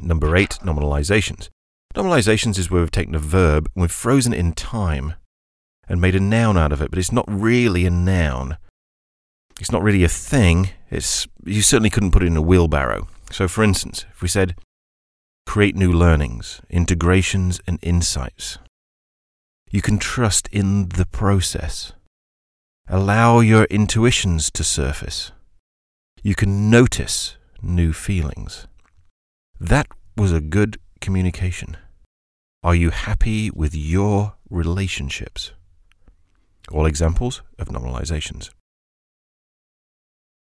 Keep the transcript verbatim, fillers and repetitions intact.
Number eight, nominalizations. Nominalizations is where we've taken a verb and we've frozen it in time and made a noun out of it, but it's not really a noun. It's not really a thing. It's you certainly couldn't put it in a wheelbarrow. So for instance, if we said, create new learnings, integrations and insights. You can trust in the process. Allow your intuitions to surface. You can notice new feelings. That was a good communication. Are you happy with your relationships? All examples of nominalizations.